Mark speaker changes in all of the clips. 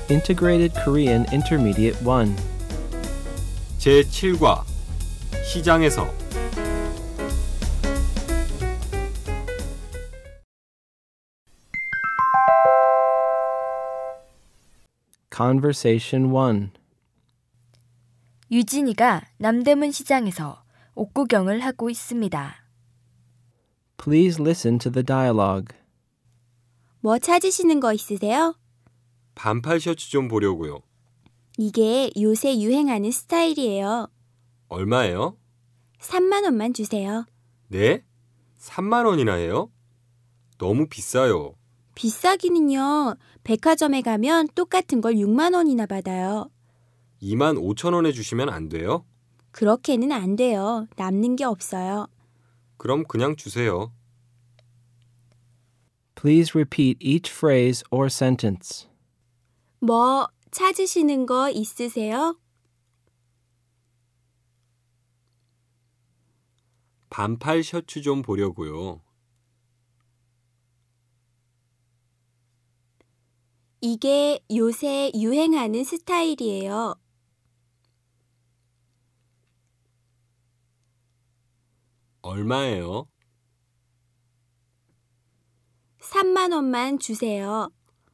Speaker 1: Integrated Korean Intermediate 1.
Speaker 2: 제7과 시장에서
Speaker 1: Conversation 1.
Speaker 3: 유진이가 남대문 시장에서 옷구경을 하고 있습니다.
Speaker 1: Please listen to the dialogue.
Speaker 4: 뭐 찾으시는 거 있으세요?
Speaker 2: 반팔 셔츠 좀 보려고요.
Speaker 4: 이게 요새 유행하는 스타일이에요.
Speaker 2: 얼마예요?
Speaker 4: 3만 원만 주세요.
Speaker 2: 네? 3만 원이나 해요? 너무 비싸요.
Speaker 4: 비싸기는요. 백화점에 가면 똑같은 걸 6만 원이나 받아요.
Speaker 2: 2만 5천 원에 주시면 안 돼요?
Speaker 4: 그렇게는 안 돼요. 남는 게 없어요.
Speaker 2: 그럼 그냥 주세요.
Speaker 1: Please repeat each phrase or sentence.
Speaker 4: 뭐 찾으시는 거 있으세요?
Speaker 2: 반팔 셔츠 좀 보려고요.
Speaker 4: 이게 요새 유행하는 스타일이에요.
Speaker 2: 얼마예요?
Speaker 4: 3만 원만 주세요.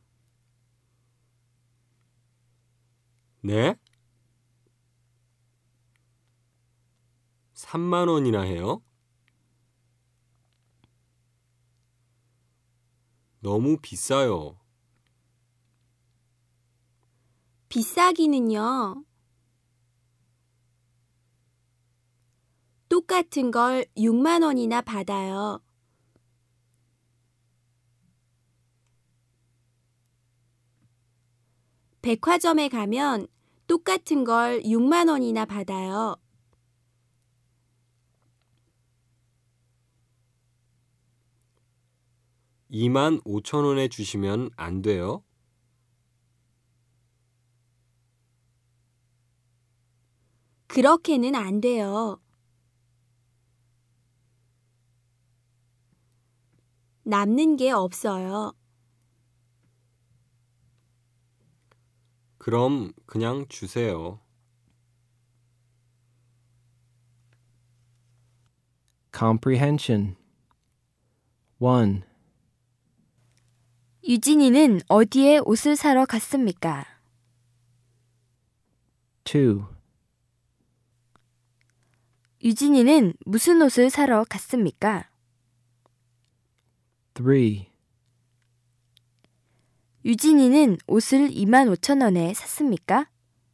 Speaker 2: 네? 3만 원이나 해요? 너무 비싸요.
Speaker 4: 비싸기는요. 똑같은 걸 6만 원이나 받아요. 백화점에 가면 똑같은 걸 6만 원이나 받아요.
Speaker 2: (2만 5천 원에 주시면 안 돼요?
Speaker 4: 그렇게는 안 돼요. 남는 게 없어요.
Speaker 2: 그럼 그냥 주세요.
Speaker 1: Comprehension 1.
Speaker 3: 유진이는 어디에 옷을 사러 갔습니까?
Speaker 1: 2.
Speaker 3: 유진이는 무슨 옷을 사러 갔습니까?
Speaker 1: 3.
Speaker 3: 유진이는 옷을 2만 5천 원에 샀습니까?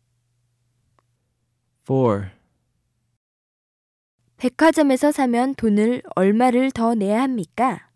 Speaker 1: 4.
Speaker 3: 백화점에서 사면 돈을 얼마를 더 내야 합니까?